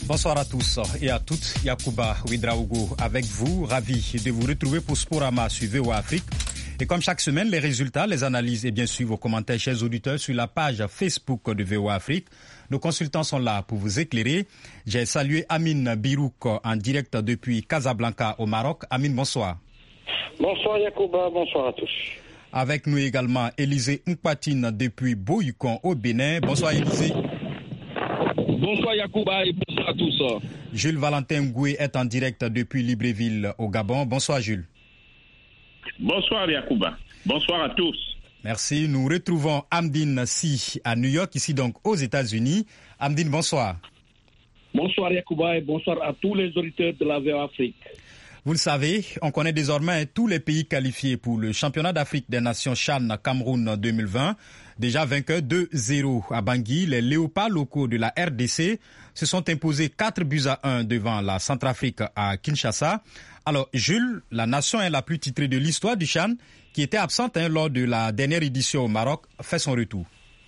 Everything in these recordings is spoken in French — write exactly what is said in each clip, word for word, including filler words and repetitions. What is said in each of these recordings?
Bonsoir à tous et à toutes. Yacouba Ouedraogo avec vous, ravi de vous retrouver pour Sporama sur V O A Afrique. Et comme chaque semaine, les résultats, les analyses et bien sûr vos commentaires, chers auditeurs, sur la page Facebook de V O A Afrique. Nos consultants sont là pour vous éclairer. J'ai salué Amine Birouk en direct depuis Casablanca au Maroc. Amine, bonsoir. Bonsoir Yacouba, bonsoir à tous. Avec nous également Élisée Mpatine depuis Boyukon au Bénin. Bonsoir Élisée. Bonsoir Yacouba et bonsoir à tous. Jules Valentin Ngoué est en direct depuis Libreville au Gabon. Bonsoir Jules. Bonsoir Yacouba. Bonsoir à tous. Merci. Nous retrouvons Amdine Si à New York, ici donc aux États-Unis. Amdine, bonsoir. Bonsoir Yacouba et bonsoir à tous les auditeurs de la V O A Afrique. Vous le savez, on connaît désormais tous les pays qualifiés pour le championnat d'Afrique des Nations CHAN Cameroun deux mille vingt. Déjà vainqueurs deux zéro à Bangui, les léopards locaux de la R D C se sont imposés quatre buts à un devant la Centrafrique à Kinshasa. Alors Jules, la nation est la plus titrée de l'histoire du CHAN, qui était absente hein, lors de la dernière édition au Maroc, fait son retour.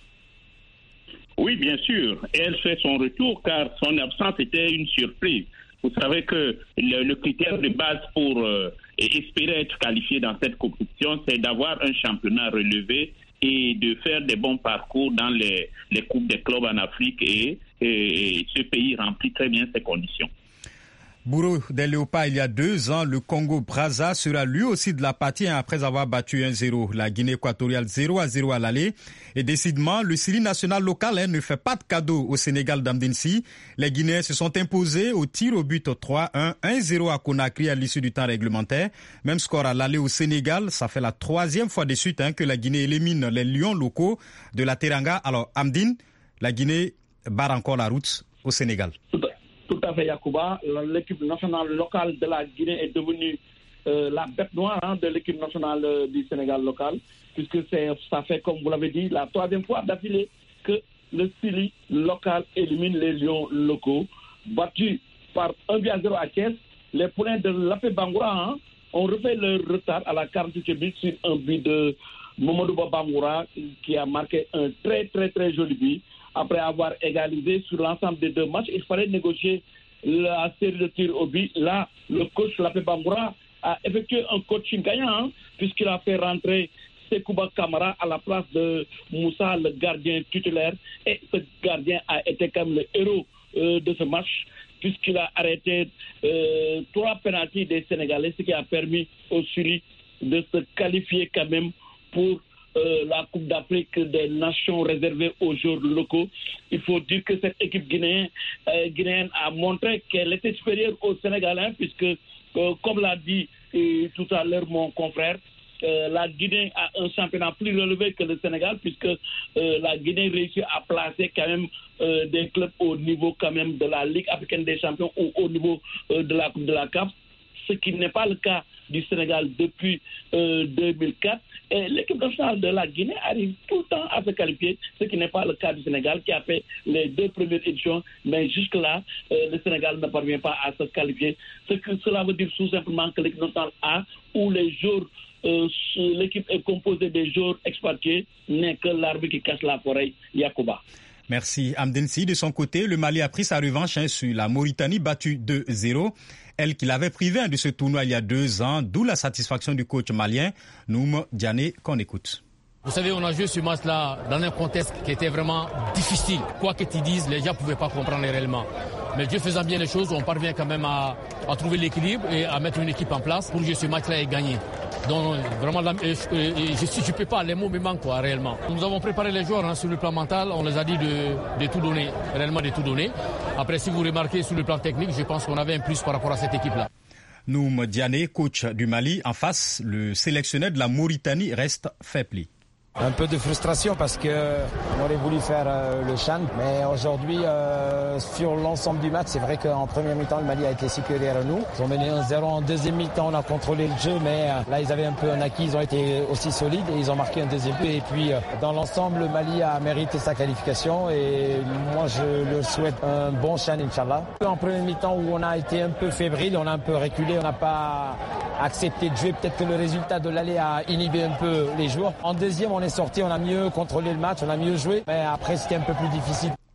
Oui, bien sûr, elle fait son retour car son absence était une surprise. Vous savez que le, le critère de base pour euh, espérer être qualifié dans cette compétition, c'est d'avoir un championnat relevé et de faire des bons parcours dans les, les coupes des clubs en Afrique et, et, et ce pays remplit très bien ces conditions. Bourreau des Léopards, il y a deux ans, le Congo-Brazza sera lui aussi de la partie hein, après avoir battu un zéro. La Guinée équatoriale zéro à zéro à l'aller. Et décidément, le Syrie national local hein, ne fait pas de cadeau au Sénégal d'Amdinsi. Les Guinéens se sont imposés au tir au but trois un, un zéro à Conakry à l'issue du temps réglementaire. Même score à l'aller au Sénégal. Ça fait la troisième fois de suite hein, que la Guinée élimine les lions locaux de la Teranga. Alors, Amdine, la Guinée barre encore la route au Sénégal. Tout à fait, Yacouba. L'équipe nationale locale de la Guinée est devenue euh, la bête noire hein, de l'équipe nationale euh, du Sénégal local, puisque c'est, ça fait, comme vous l'avez dit, la troisième fois d'affilée que le Syrie local élimine les lions locaux. Battus par un but à zéro à Thiès, les poulains de Lapé Bangoura hein, ont refait leur retard à la quarante-huitième minute sur un but de Mamadou Bangoura qui a marqué un très très très joli but. Après avoir égalisé sur l'ensemble des deux matchs, il fallait négocier la série de tirs au but. Là, le coach Lapé Bangoura a effectué un coaching gagnant, hein, puisqu'il a fait rentrer Sekouba Kamara à la place de Moussa, le gardien titulaire. Et ce gardien a été quand même le héros euh, de ce match, puisqu'il a arrêté euh, trois pénaltys des Sénégalais, ce qui a permis au Syrie de se qualifier quand même pour Euh, la Coupe d'Afrique des Nations réservée aux joueurs locaux. Il faut dire que cette équipe guinéenne, euh, guinéenne a montré qu'elle était supérieure aux Sénégalais, puisque, euh, comme l'a dit euh, tout à l'heure mon confrère, euh, la Guinée a un championnat plus relevé que le Sénégal, puisque euh, la Guinée réussit à placer quand même euh, des clubs au niveau quand même de la Ligue africaine des champions ou au niveau euh, de la Coupe de la C A F, ce qui n'est pas le cas du Sénégal depuis euh, deux mille quatre. Et l'équipe nationale de la Guinée arrive tout le temps à se qualifier, ce qui n'est pas le cas du Sénégal qui a fait les deux premières éditions. Mais jusque-là, euh, le Sénégal ne parvient pas à se qualifier. Ce que cela veut dire tout simplement que l'équipe nationale A, où les joueurs, euh, l'équipe est composée des joueurs expatriés, n'est que l'arbre qui cache la forêt, Yacouba. Merci Amdensi. De son côté, le Mali a pris sa revanche hein, sur la Mauritanie, battue deux zéro. Elle qui l'avait privé hein, de ce tournoi il y a deux ans, d'où la satisfaction du coach malien, Noum Diané, qu'on écoute. Vous savez, on a joué ce match-là dans un contexte qui était vraiment difficile. Quoi que tu dises, les gens ne pouvaient pas comprendre réellement. Mais Dieu faisant bien les choses, on parvient quand même à, à trouver l'équilibre et à mettre une équipe en place pour jouer ce match-là et gagner. Donc vraiment, je ne peux pas, les mots me manquent quoi, réellement. Nous avons préparé les joueurs hein, sur le plan mental, on les a dit de, de tout donner, réellement de tout donner. Après, si vous remarquez sur le plan technique, je pense qu'on avait un plus par rapport à cette équipe-là. Noum Diané, coach du Mali, en face, le sélectionneur de la Mauritanie reste faible. Un peu de frustration parce qu'on aurait voulu faire euh, le CHAN, mais aujourd'hui, euh, sur l'ensemble du match, c'est vrai qu'en première mi-temps, le Mali a été supérieur à nous. Ils ont mené un zéro en deuxième mi-temps, on a contrôlé le jeu, mais euh, là, ils avaient un peu un acquis, ils ont été aussi solides et ils ont marqué un deuxième but. Et puis, euh, dans l'ensemble, le Mali a mérité sa qualification et moi, je leur souhaite un bon CHAN, Inch'Allah. En première mi-temps, où on a été un peu fébrile, on a un peu reculé, on n'a pas accepté de jouer. Peut-être que le résultat de l'aller a inhibé un peu les joueurs. En deuxième, on est sorti, on a mieux contrôlé le match, on a mieux joué, mais après c'était un peu plus difficile.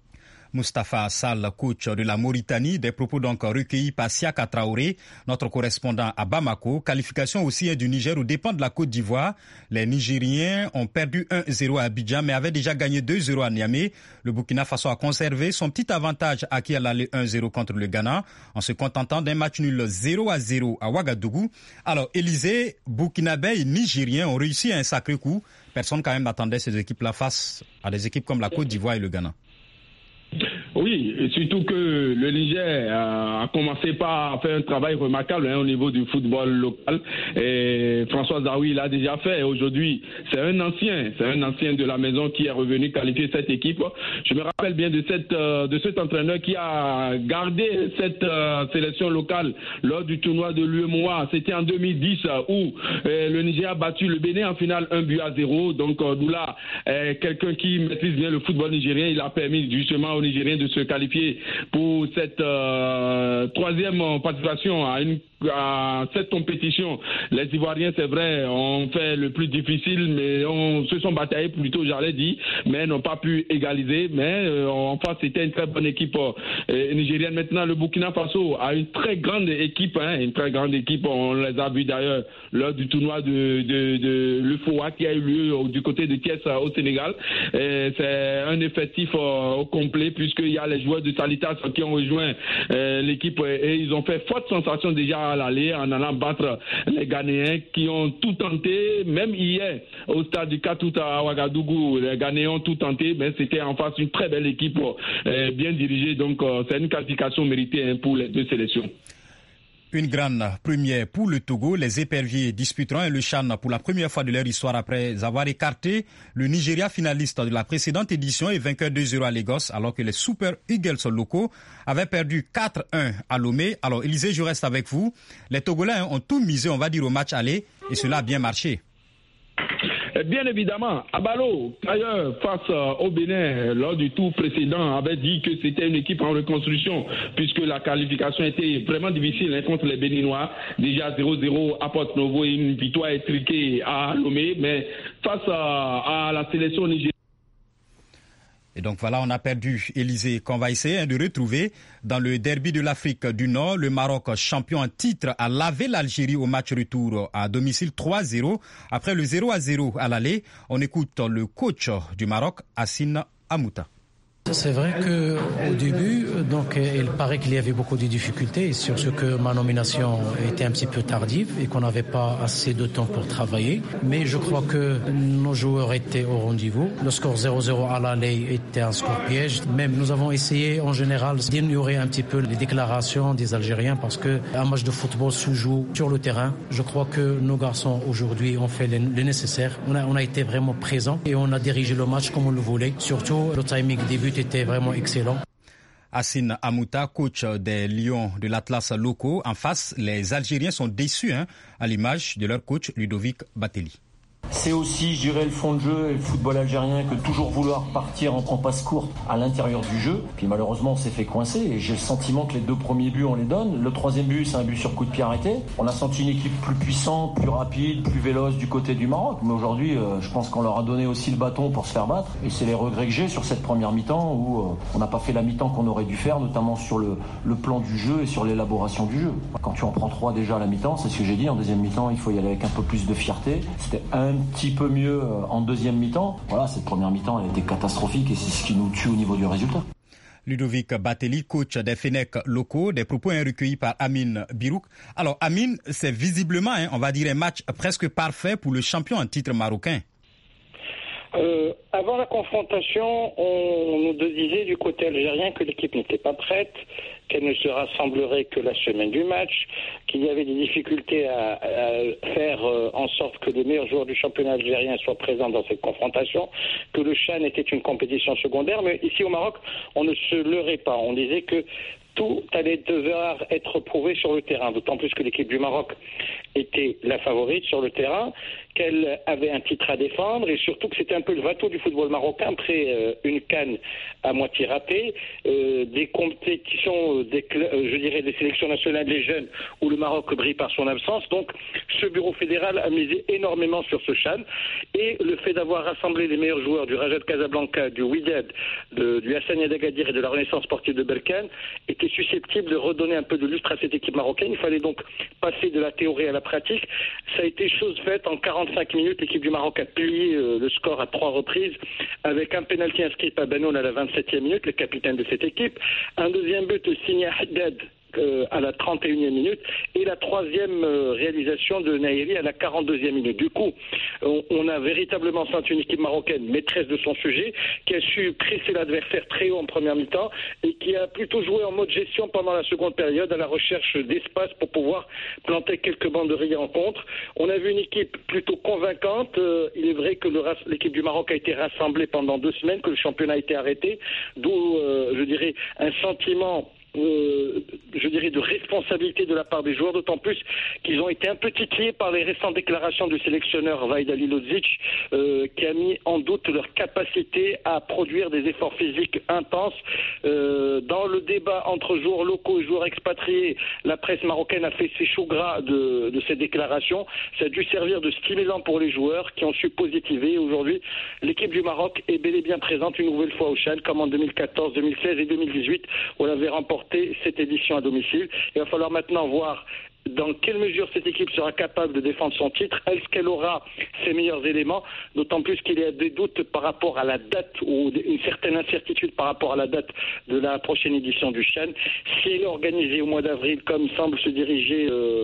Moustapha Assal, coach de la Mauritanie, des propos donc recueillis par Siaka Traoré, notre correspondant à Bamako. Qualification aussi du Niger aux dépens de la Côte d'Ivoire. Les Nigériens ont perdu un zéro à Abidjan, mais avaient déjà gagné deux zéro à Niamey. Le Burkina Faso a conservé son petit avantage acquis à l'aller un zéro contre le Ghana, en se contentant d'un match nul zéro à zéro à Ouagadougou. Alors, Élysée, Burkinabé et Nigériens ont réussi un sacré coup. Personne quand même n'attendait ces équipes-là face à des équipes comme la Côte d'Ivoire et le Ghana. Oui, et surtout que le Niger a commencé par faire un travail remarquable hein, au niveau du football local. Et François Zawi l'a déjà fait. Aujourd'hui, c'est un ancien, c'est un ancien de la maison qui est revenu qualifier cette équipe. Je me rappelle bien de cette de cet entraîneur qui a gardé cette euh, sélection locale lors du tournoi de l'U E M O A. C'était en deux mille dix où euh, le Niger a battu le Bénin en finale un but à zéro. Donc euh, d'où là, euh, quelqu'un qui maîtrise bien le football nigérien, il a permis justement aux Nigériens de se qualifier pour cette euh, troisième participation à une à cette compétition. Les Ivoiriens, c'est vrai, ont fait le plus difficile, mais on se sont bataillés plutôt, j'allais dire, mais n'ont pas pu égaliser. Mais euh, en face, c'était une très bonne équipe euh, nigérienne. Maintenant, le Burkina Faso a une très grande équipe, hein, une très grande équipe. On les a vus d'ailleurs lors du tournoi de, de, de l'U F O A qui a eu lieu du côté de Thiès au Sénégal. Et c'est un effectif euh, au complet puisqu'il y a les joueurs de Salitas qui ont rejoint euh, l'équipe et ils ont fait forte sensation déjà à l'aller en allant battre les Ghanéens qui ont tout tenté, même hier au stade du Katouta à Ouagadougou, les Ghanéens ont tout tenté, mais c'était en face une très belle équipe euh, bien dirigée, donc euh, c'est une qualification méritée hein, pour les deux sélections. Une grande première pour le Togo. Les éperviers disputeront le CHAN pour la première fois de leur histoire après avoir écarté le Nigeria finaliste de la précédente édition et vainqueur deux zéro à Lagos, alors que les Super Eagles locaux avaient perdu quatre un à Lomé. Alors, Élysée, je reste avec vous. Les Togolais ont tout misé, on va dire, au match aller et cela a bien marché. Bien évidemment, Abalo, d'ailleurs, face au Bénin, lors du tour précédent, avait dit que c'était une équipe en reconstruction, puisque la qualification était vraiment difficile hein, contre les Béninois. Déjà zéro zéro à Porto Novo et une victoire étriquée à Lomé, mais face à, à la sélection nigérienne. Et donc voilà, on a perdu Élysée, qu'on va essayer de retrouver dans le derby de l'Afrique du Nord. Le Maroc, champion en titre, a lavé l'Algérie au match retour à domicile trois zéro. Après le zéro à zéro à l'aller, on écoute le coach du Maroc, Hassine Amouta. C'est vrai qu'au début, donc, il paraît qu'il y avait beaucoup de difficultés sur ce que ma nomination était un petit peu tardive et qu'on n'avait pas assez de temps pour travailler. Mais je crois que nos joueurs étaient au rendez-vous. Le score zéro zéro à l'aller était un score piège. Même nous avons essayé en général d'ignorer un petit peu les déclarations des Algériens parce qu'un match de football se joue sur le terrain. Je crois que nos garçons aujourd'hui ont fait le nécessaire. On a, on a été vraiment présents et on a dirigé le match comme on le voulait. Surtout, le timing des buts était vraiment excellent. Hassine Amouta, coach des Lions de l'Atlas locaux. En face, les Algériens sont déçus hein, à l'image de leur coach Ludovic Batelli. C'est aussi, je dirais, le fond de jeu et le football algérien que toujours vouloir partir en, en passe courte à l'intérieur du jeu. Puis malheureusement, on s'est fait coincer et j'ai le sentiment que les deux premiers buts, on les donne. Le troisième but, c'est un but sur coup de pied arrêté. On a senti une équipe plus puissante, plus rapide, plus véloce du côté du Maroc. Mais aujourd'hui, euh, je pense qu'on leur a donné aussi le bâton pour se faire battre. Et c'est les regrets que j'ai sur cette première mi-temps où euh, on n'a pas fait la mi-temps qu'on aurait dû faire, notamment sur le, le plan du jeu et sur l'élaboration du jeu. Quand tu en prends trois déjà à la mi-temps, c'est ce que j'ai dit. En deuxième mi-temps, il faut y aller avec un peu plus de fierté. C'était un Un petit peu mieux en deuxième mi-temps. Voilà, cette première mi-temps, elle était catastrophique et c'est ce qui nous tue au niveau du résultat. Ludovic Batelli, coach des Fenech locaux, des propos recueillis par Amine Birouk. Alors, Amine, c'est visiblement, hein, on va dire, un match presque parfait pour le champion en titre marocain. Euh, avant la confrontation, on nous disait du côté algérien que l'équipe n'était pas prête, qu'elle ne se rassemblerait que la semaine du match, qu'il y avait des difficultés à, à faire euh, en sorte que les meilleurs joueurs du championnat algérien soient présents dans cette confrontation, que le CHAN était une compétition secondaire. Mais ici au Maroc, on ne se leurrait pas. On disait que tout allait devoir être prouvé sur le terrain, d'autant plus que l'équipe du Maroc était la favorite sur le terrain, qu'elle avait un titre à défendre et surtout que c'était un peu le bateau du football marocain après euh, une CAN à moitié ratée, euh, des compétitions, euh, des, euh, je dirais des sélections nationales des jeunes où le Maroc brille par son absence. Donc ce bureau fédéral a misé énormément sur ce CHAN et le fait d'avoir rassemblé les meilleurs joueurs du Raja de Casablanca, du Wydad, de, du Hassania d'Agadir et de la Renaissance sportive de Berkane était susceptible de redonner un peu de lustre à cette équipe marocaine. Il fallait donc passer de la théorie à la pratique. Ça a été chose faite en quarante-cinq minutes. L'équipe du Maroc a plié euh, le score à trois reprises avec un pénalty inscrit par Benoun à la vingt-septième minute, le capitaine de cette équipe. Un deuxième but signé à Haddad euh, à la trente et unième minute et la troisième euh, réalisation de Nahiri à la quarante-deuxième minute. Du coup, on, on a véritablement senti une équipe marocaine maîtresse de son sujet qui a su presser l'adversaire très haut en première mi-temps et qui a plutôt joué en mode gestion pendant la seconde période à la recherche d'espace pour pouvoir planter quelques banderilles en contre. On a vu une équipe plutôt convaincante. Euh, il est vrai que le, l'équipe du Maroc a été rassemblée pendant deux semaines, que le championnat a été arrêté, d'où, euh, je dirais, un sentiment Euh, je dirais de responsabilité de la part des joueurs, d'autant plus qu'ils ont été un peu titillés par les récentes déclarations du sélectionneur Vahid Halilovic euh, qui a mis en doute leur capacité à produire des efforts physiques intenses. Euh, dans le débat entre joueurs locaux et joueurs expatriés, la presse marocaine a fait ses choux gras de, de ces déclarations. Ça a dû servir de stimulant pour les joueurs qui ont su positiver. Aujourd'hui, l'équipe du Maroc est bel et bien présente une nouvelle fois au CHAN, comme en deux mille quatorze, deux mille seize et deux mille dix-huit, où elle avait remporté cette édition à domicile. Il va falloir maintenant voir dans quelle mesure cette équipe sera capable de défendre son titre. Est-ce qu'elle aura ses meilleurs éléments, d'autant plus qu'il y a des doutes par rapport à la date ou une certaine incertitude par rapport à la date de la prochaine édition du CHAN. Si elle est organisée au mois d'avril, comme semble se diriger,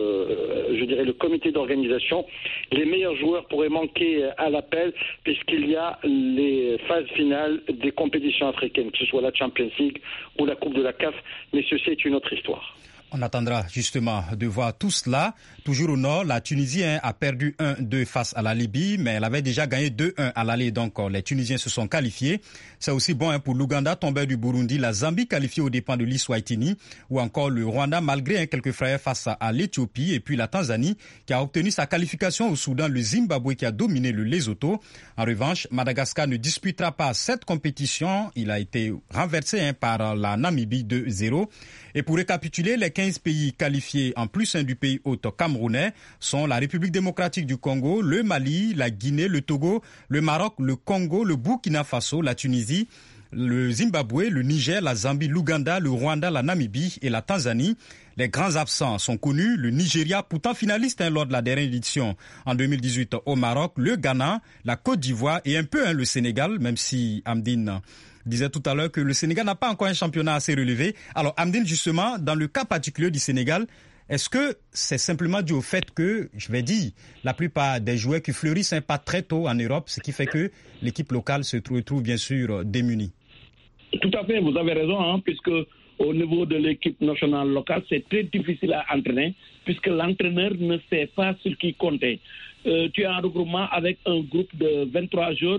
euh, je dirais, le comité d'organisation, les meilleurs joueurs pourraient manquer à l'appel puisqu'il y a les phases finales des compétitions africaines, que ce soit la Champions League ou la Coupe de la C A F, mais ceci est une autre histoire. On attendra justement de voir tout cela. Toujours au nord, la Tunisie hein, a perdu un deux face à la Libye, mais elle avait déjà gagné deux un à l'aller. Donc les Tunisiens se sont qualifiés. C'est aussi bon hein, pour l'Ouganda, tombeur du Burundi, la Zambie qualifiée aux dépens de l'Iswatini, ou encore le Rwanda malgré hein, quelques frayeurs face à, à l'Éthiopie, et puis la Tanzanie qui a obtenu sa qualification au Soudan, le Zimbabwe qui a dominé le Lesotho. En revanche, Madagascar ne disputera pas cette compétition. Il a été renversé hein, par la Namibie deux zéro. Et pour récapituler, les quinze pays qualifiés en plus hein, du pays hôte camerounais sont la République démocratique du Congo, le Mali, la Guinée, le Togo, le Maroc, le Congo, le Burkina Faso, la Tunisie, le Zimbabwe, le Niger, la Zambie, l'Ouganda, le Rwanda, la Namibie et la Tanzanie. Les grands absents sont connus, le Nigeria, pourtant finaliste hein, lors de la dernière édition en deux mille dix-huit au Maroc, le Ghana, la Côte d'Ivoire et un peu hein, le Sénégal, même si Amdine disait tout à l'heure que le Sénégal n'a pas encore un championnat assez relevé. Alors Amdine, justement, dans le cas particulier du Sénégal, est-ce que c'est simplement dû au fait que, je vais dire, la plupart des joueurs qui fleurissent hein, pas très tôt en Europe, ce qui fait que l'équipe locale se retrouve bien sûr démunie? Tout à fait, vous avez raison, hein, puisque au niveau de l'équipe nationale locale, c'est très difficile à entraîner, puisque l'entraîneur ne sait pas sur qui compter. Euh, tu as un regroupement avec un groupe de vingt-trois jours,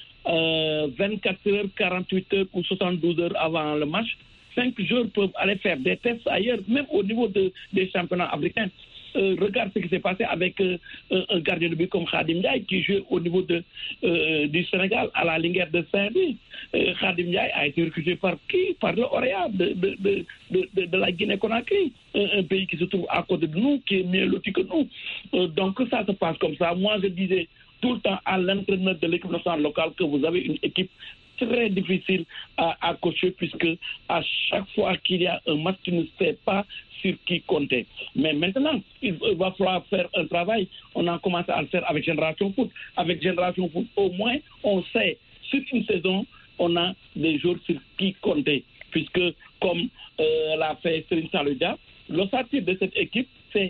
euh, vingt-quatre heures, quarante-huit heures ou soixante-douze heures avant le match. Cinq joueurs peuvent aller faire des tests ailleurs, même au niveau de, des championnats africains. Euh, regarde ce qui s'est passé avec euh, un gardien de but comme Khadim Ndiaye qui joue au niveau de, euh, du Sénégal à la Linguère de Saint-Louis. Euh, Khadim Ndiaye a été recruté par qui? Par le Orea de, de, de, de, de, de la Guinée-Conakry, un, un pays qui se trouve à côté de nous, qui est mieux loti que nous. Euh, donc ça se passe comme ça. Moi, je disais tout le temps à l'entraîneur de l'équipe nationale locale que vous avez une équipe très difficile à, à coacher, puisque à chaque fois qu'il y a un match, tu ne sais pas sur qui compter. Mais maintenant, il va falloir faire un travail. On a commencé à le faire avec Génération Foot. Avec Génération Foot, au moins, on sait, sur une saison, on a des jours sur qui compter. Puisque, comme euh, l'a fait Serigne Saludia, l'ossature de cette équipe, c'est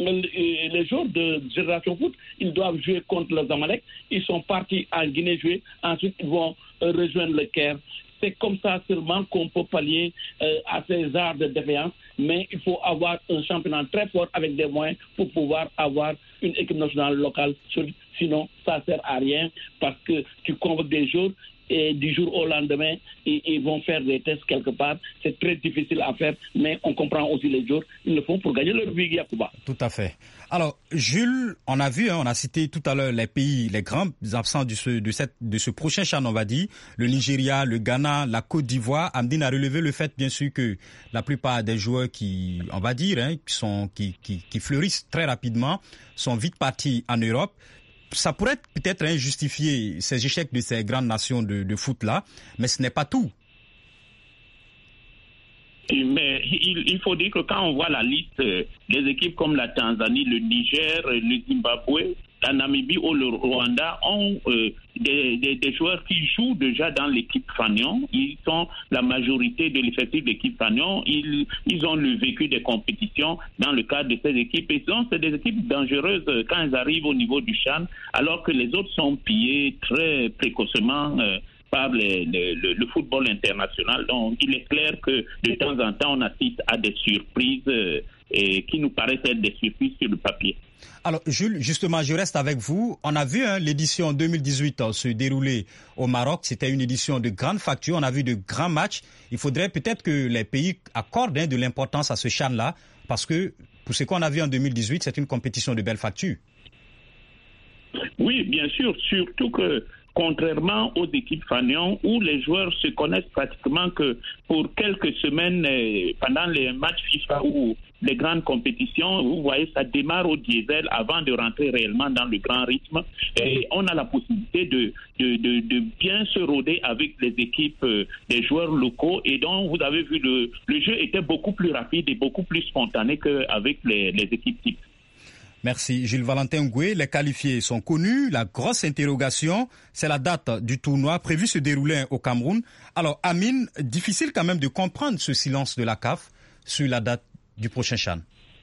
les joueurs de Génération Foot, ils doivent jouer contre le Zamalek. Ils sont partis en Guinée jouer. Ensuite, ils vont rejoindre le Caire. C'est comme ça seulement qu'on peut pallier euh, à ces arts de défaillance. Mais il faut avoir un championnat très fort avec des moyens pour pouvoir avoir une équipe nationale locale. Sinon, ça ne sert à rien parce que tu convoques des joueurs et du jour au lendemain, ils, ils vont faire des tests quelque part. C'est très difficile à faire, mais on comprend aussi les jours. Ils le font pour gagner leur vie, Yacouba. Tout à fait. Alors, Jules, on a vu, hein, on a cité tout à l'heure les pays, les grands absents de ce, de cette, de ce prochain CHAN, on va dire, le Nigeria, le Ghana, la Côte d'Ivoire. Amdine a relevé le fait, bien sûr, que la plupart des joueurs qui, on va dire, hein, qui sont, qui, qui, qui fleurissent très rapidement, sont vite partis en Europe. Ça pourrait peut-être hein, justifier ces échecs de ces grandes nations de, de foot-là, mais ce n'est pas tout. Mais il, il faut dire que quand on voit la liste, les équipes comme la Tanzanie, le Niger, le Zimbabwe, la Namibie ou le Rwanda ont euh, des, des, des joueurs qui jouent déjà dans l'équipe Fanion. Ils sont la majorité de l'effectif de l'équipe Fanion. Ils, ils ont le vécu des compétitions dans le cadre de ces équipes. Et donc, c'est des équipes dangereuses quand elles arrivent au niveau du CHAN, alors que les autres sont pillés très précocement euh, par les, les, le, le football international. Donc, il est clair que de temps en temps, on assiste à des surprises euh, et qui nous paraissent être des surprises sur le papier. Alors, Jules, justement, je reste avec vous. On a vu hein, l'édition deux mille dix-huit hein, se dérouler au Maroc. C'était une édition de grande facture. On a vu de grands matchs. Il faudrait peut-être que les pays accordent hein, de l'importance à ce CHAN-là, parce que pour ce qu'on a vu en deux mille dix-huit, c'est une compétition de belle facture. Oui, bien sûr, surtout que contrairement aux équipes Fanion, où les joueurs se connaissent pratiquement que pour quelques semaines euh, pendant les matchs FIFA ou les grandes compétitions, vous voyez, ça démarre au diesel avant de rentrer réellement dans le grand rythme. Et on a la possibilité de, de, de, de bien se rôder avec les équipes, euh, des joueurs locaux. Et donc, vous avez vu, le, le jeu était beaucoup plus rapide et beaucoup plus spontané qu'avec les, les équipes types. Merci. Gilles Valentin Ngoué, les qualifiés sont connus. La grosse interrogation, c'est la date du tournoi prévu se dérouler au Cameroun. Alors, Amine, difficile quand même de comprendre ce silence de la C A F sur la date du prochain CHAN.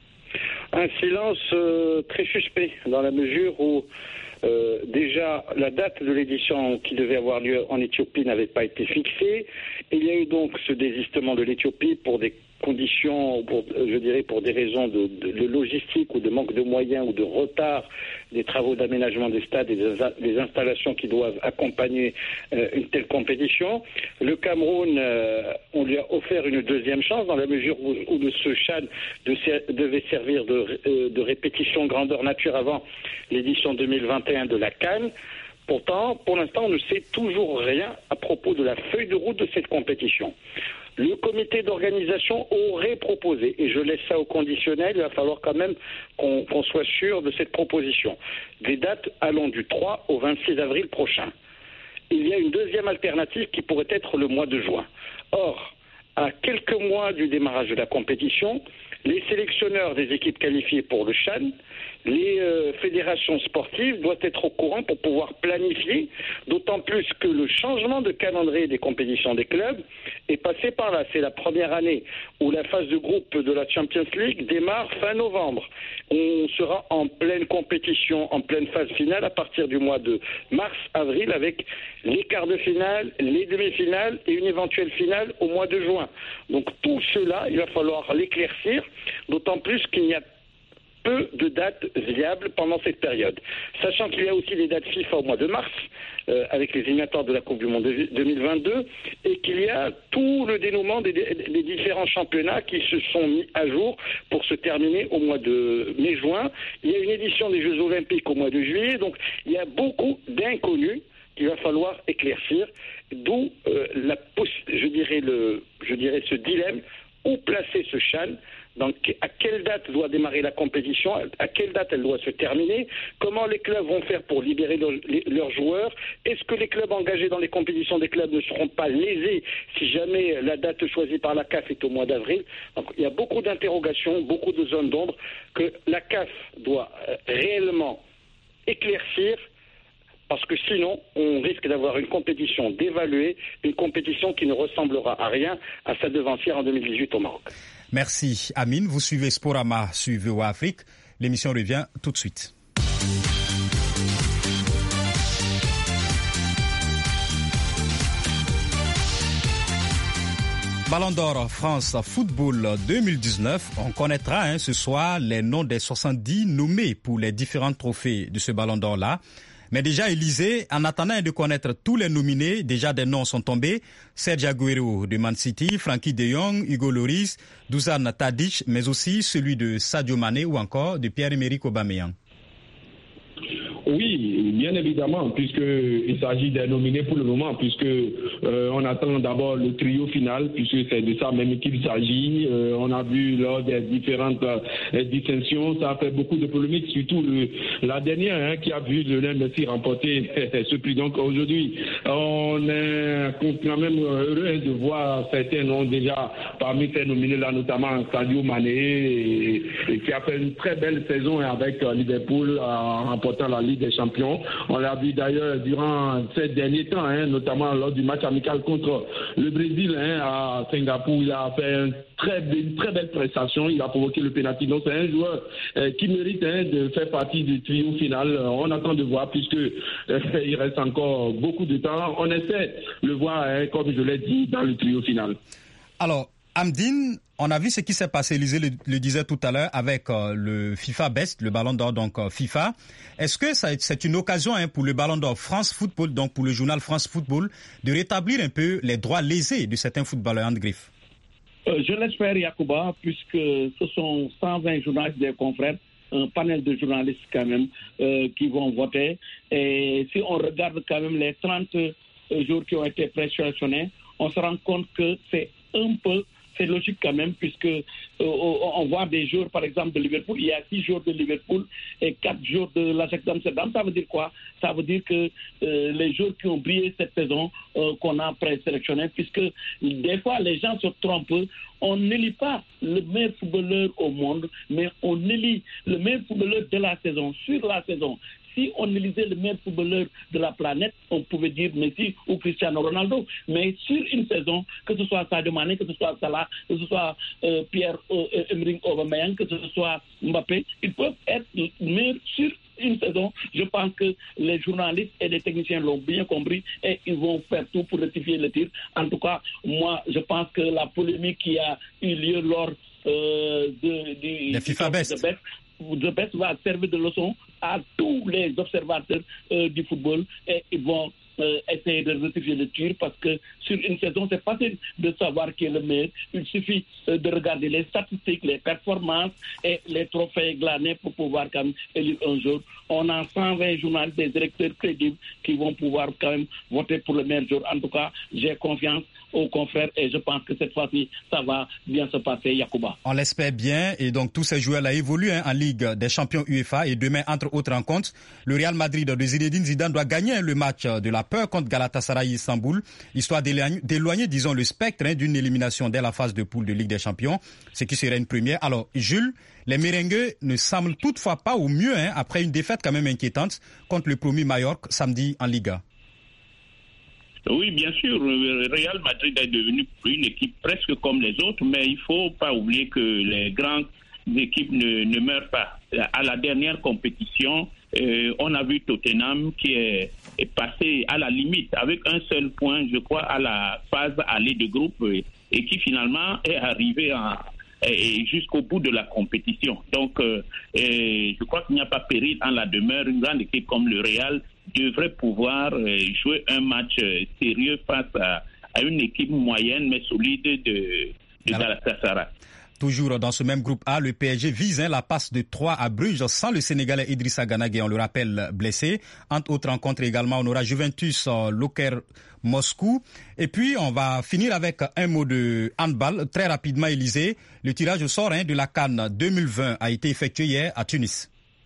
Un silence euh, très suspect, dans la mesure où euh, déjà la date de l'édition qui devait avoir lieu en Éthiopie n'avait pas été fixée. Il y a eu donc ce désistement de l'Éthiopie pour des conditions, pour, je dirais pour des raisons de, de, de logistique ou de manque de moyens ou de retard des travaux d'aménagement des stades et des, des installations qui doivent accompagner euh, une telle compétition. Le Cameroun, euh, on lui a offert une deuxième chance dans la mesure où, où de ce CHAN de ser, devait servir de, euh, de répétition grandeur nature avant l'édition deux mille vingt et un de la CAN. Pourtant, pour l'instant, on ne sait toujours rien à propos de la feuille de route de cette compétition. Le comité d'organisation aurait proposé, et je laisse ça au conditionnel, il va falloir quand même qu'on, qu'on soit sûr de cette proposition, des dates allant du trois au vingt-six avril prochain. Il y a une deuxième alternative qui pourrait être le mois de juin. Or, à quelques mois du démarrage de la compétition, les sélectionneurs des équipes qualifiées pour le CHAN, les euh, fédérations sportives doivent être au courant pour pouvoir planifier, d'autant plus que le changement de calendrier des compétitions des clubs est passé par là. C'est la première année où la phase de groupe de la Champions League démarre fin novembre. On sera en pleine compétition, en pleine phase finale à partir du mois de mars-avril avec les quarts de finale, les demi-finales et une éventuelle finale au mois de juin. Donc tout cela, il va falloir l'éclaircir, d'autant plus qu'il n'y a peu de dates viables pendant cette période. Sachant qu'il y a aussi des dates FIFA au mois de mars, euh, avec les éliminatoires de la Coupe du Monde deux mille vingt-deux, et qu'il y a tout le dénouement des, des différents championnats qui se sont mis à jour pour se terminer au mois de mai-juin. Il y a une édition des Jeux Olympiques au mois de juillet, donc il y a beaucoup d'inconnus qu'il va falloir éclaircir, d'où euh, la je dirais le je dirais ce dilemme, où placer ce CHAN. Donc, à quelle date doit démarrer la compétition, à quelle date elle doit se terminer, comment les clubs vont faire pour libérer leur, les, leurs joueurs, est-ce que les clubs engagés dans les compétitions des clubs ne seront pas lésés si jamais la date choisie par la C A F est au mois d'avril. Donc, il y a beaucoup d'interrogations, beaucoup de zones d'ombre que la C A F doit réellement éclaircir, parce que sinon, on risque d'avoir une compétition dévaluée, une compétition qui ne ressemblera à rien à sa devancière en deux mille dix-huit au Maroc. Merci Amine. Vous suivez Sporama sur V O A Afrique. L'émission revient tout de suite. Ballon d'Or France Football deux mille dix-neuf. On connaîtra hein, ce soir les noms des soixante-dix nommés pour les différents trophées de ce Ballon d'Or-là. Mais déjà, Élysée, en attendant de connaître tous les nominés, déjà des noms sont tombés. Serge Aguero de Man City, Frankie de Jong, Hugo Lloris, Dusan Tadic, mais aussi celui de Sadio Mané ou encore de Pierre-Emerick Aubameyang. Oui, bien évidemment, puisqu'il s'agit des nominés pour le moment, puisque euh, on attend d'abord le trio final, puisque c'est de ça même qu'il s'agit. Euh, on a vu lors des différentes euh, distinctions, ça a fait beaucoup de polémiques, surtout le, la dernière hein, qui a vu Lionel Messi remporter ce prix. Donc aujourd'hui, on est quand même heureux de voir certains noms déjà parmi ces nominés-là, notamment Sadio Mané, et, et qui a fait une très belle saison avec Liverpool en remportant la Ligue des Champions. On l'a vu d'ailleurs durant ces derniers temps, hein, notamment lors du match amical contre le Brésil hein, à Singapour. Il a fait une très, une très belle prestation. Il a provoqué le pénalty. Donc c'est un joueur euh, qui mérite hein, de faire partie du trio final. On attend de voir puisque euh, il reste encore beaucoup de temps. On essaie de le voir, hein, comme je l'ai dit, dans le trio final. Alors, Amdine, on a vu ce qui s'est passé, Élysée le, le disait tout à l'heure, avec euh, le FIFA Best, le Ballon d'Or donc euh, FIFA. Est-ce que ça, c'est une occasion hein, pour le Ballon d'Or France Football, donc pour le journal France Football, de rétablir un peu les droits lésés de certains footballeurs en griffe? euh, Je l'espère, Yacouba, puisque ce sont cent vingt journalistes des confrères, un panel de journalistes quand même, euh, qui vont voter. Et si on regarde quand même les trente jours qui ont été présélectionnés, on se rend compte que c'est un peu... C'est logique quand même, puisque euh, on voit des jours, par exemple, de Liverpool. Il y a six jours de Liverpool et quatre jours de l'Ajax d'Amsterdam. Ça veut dire quoi? Ça veut dire que euh, les joueurs qui ont brillé cette saison, euh, qu'on a présélectionnés, puisque des fois, les gens se trompent. On n'élit pas le meilleur footballeur au monde, mais on élit le meilleur footballeur de la saison, sur la saison. Si on élisait le meilleur footballeur de la planète, on pouvait dire Messi ou Cristiano Ronaldo. Mais sur une saison, que ce soit Sadio Mané, que ce soit Salah, que ce soit euh, Pierre-Emerick Aubameyang, que ce soit Mbappé, ils peuvent être meilleurs sur une saison. Je pense que les journalistes et les techniciens l'ont bien compris et ils vont faire tout pour rectifier le tir. En tout cas, moi, je pense que la polémique qui a eu lieu lors euh, de, du... La FIFA Best. The Best va servir de leçon à tous les observateurs euh, du football et ils vont euh, essayer de rectifier le tir parce que sur une saison, c'est facile de savoir qui est le meilleur. Il suffit euh, de regarder les statistiques, les performances et les trophées glanés pour pouvoir quand même élire un jour. On a cent vingt journalistes, des directeurs crédibles qui vont pouvoir quand même voter pour le meilleur jour. En tout cas, j'ai confiance aux confrères et je pense que cette fois-ci, ça va bien se passer, Yacouba. On l'espère bien et donc tous ces joueurs-là évoluent hein, en Ligue des champions UEFA et demain, entre autres rencontres, le Real Madrid de Zinedine Zidane doit gagner le match de la peur contre Galatasaray Istanbul, histoire d'éloigner, disons, le spectre hein, d'une élimination dès la phase de poule de Ligue des champions, ce qui serait une première. Alors, Jules, les merengues ne semblent toutefois pas au mieux hein, après une défaite quand même inquiétante contre le promu Mallorca samedi en Liga. Oui, bien sûr, le Real Madrid est devenu une équipe presque comme les autres, mais il ne faut pas oublier que les grandes équipes ne, ne meurent pas. À la dernière compétition, euh, on a vu Tottenham qui est, est passé à la limite avec un seul point, je crois, à la phase allée de groupe et, et qui finalement est arrivé en, et jusqu'au bout de la compétition. Donc, euh, et je crois qu'il n'y a pas péril en la demeure. Une grande équipe comme le Real devrait pouvoir euh, jouer un match euh, sérieux face à, à une équipe moyenne mais solide de, de Galatasaray. Toujours dans ce même groupe A, le P S G vise hein, la passe de trois à Bruges sans le Sénégalais Idrissa Gana Gueye, on le rappelle, blessé. Entre autres rencontres également, on aura Juventus, euh, Loker, Moscou. Et puis, on va finir avec un mot de handball. Très rapidement, Élysée, le tirage au sort hein, de la CAN deux mille vingt a été effectué hier à Tunis.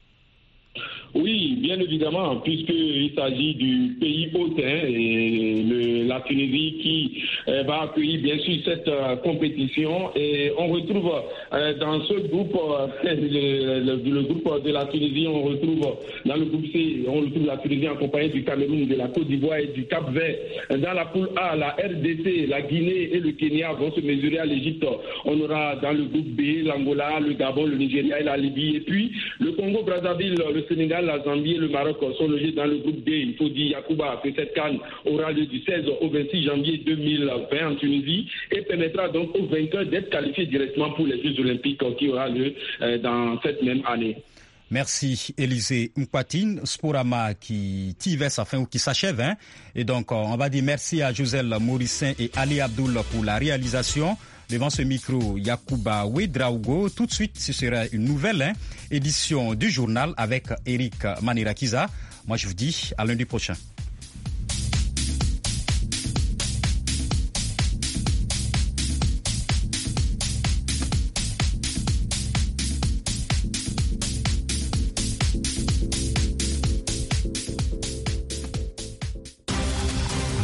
Oui, bien évidemment, puisqu'il s'agit du pays hôte hein, et le, la Tunisie qui euh, va accueillir bien sûr cette euh, compétition. Et on retrouve euh, dans ce groupe, euh, le, le, le groupe de la Tunisie, on retrouve dans le groupe C, on retrouve la Tunisie en compagnie du Cameroun, de la Côte d'Ivoire et du Cap-Vert. Dans la poule A, la R D C, la Guinée et le Kenya vont se mesurer à l'Égypte. On aura dans le groupe B, l'Angola, le Gabon, le Nigeria et la Libye. Et puis le Congo-Brazzaville, le Sénégal, la Zambie et le Maroc sont logés dans le groupe D. Il faut dire, Yacouba, que cette CAN aura lieu du seize au vingt-six janvier deux mille vingt en Tunisie et permettra donc aux vainqueurs d'être qualifiés directement pour les Jeux Olympiques qui aura lieu euh, dans cette même année. Merci Élisée Mpatine, Sporama qui tire vers sa fin ou qui s'achève. Hein. Et donc, on va dire merci à Joselle Morissin et Ali Abdoul pour la réalisation. Devant ce micro, Yacouba Ouedraogo. Tout de suite, ce sera une nouvelle hein, édition du journal avec Eric Manirakiza. Moi, je vous dis à lundi prochain.